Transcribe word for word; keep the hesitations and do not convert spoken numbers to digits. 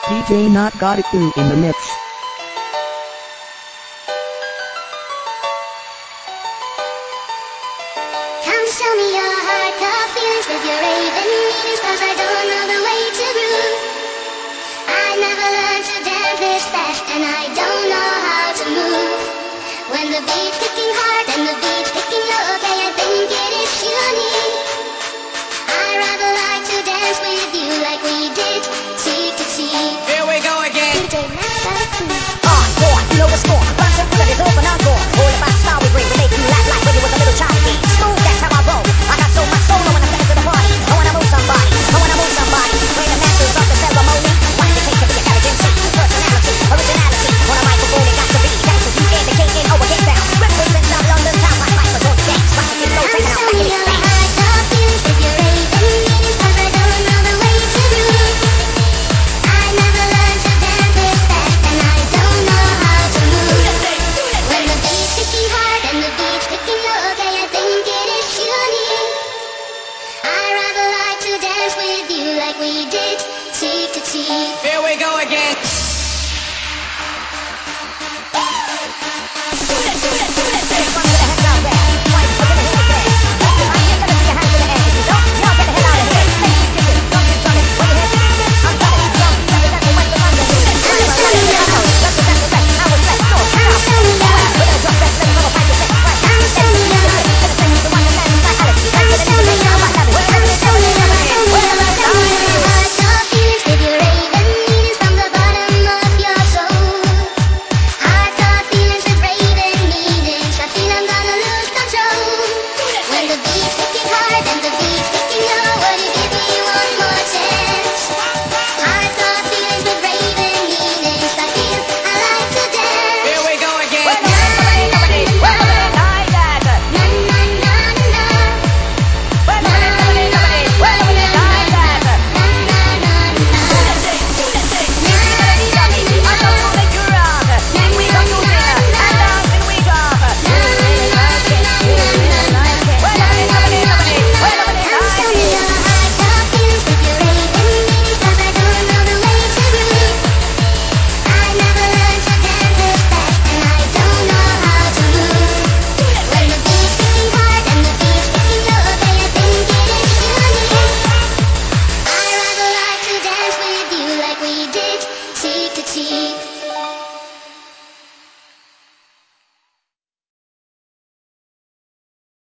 D J Not Got It Too in the mix. Come show me your hardcore feelings with your raving meanings, 'cause I don't know the way to groove. I never learned to dance this fast, and I don't know how to move. When the beat's kicking hard and the beat's kicking low, okay, I think it is unique. I'd rather like to dance with you like we did, cheek to cheek. Here we go again. D J Not Got It Too. Hardcore, you know the score. Run so good, it's over and encore. All about the style we bring. We make you laugh like when you was a little child again. Smooth, that's how I roll. I got so much soul when I step into the party. I wanna move somebody. I wanna move somebody. Play the masters of the ceremony. What it takes to be a cabbage M C. Personality, originality. On a microphone, it got to be. That's the U N, the K N O, get down. Represent the London town. My life was on the dance. Rockin' it low, taking out back in his face. Hardcore feelings with your raving meanings, 'cause I don't know the way to groove. I never learned to dance this fast, and I don't know how to move. When the beat's kicking hard and the beat's kicking low, okay, I think it is unique. I'd rather like to dance with you like we did, cheek to cheek. Here we go again.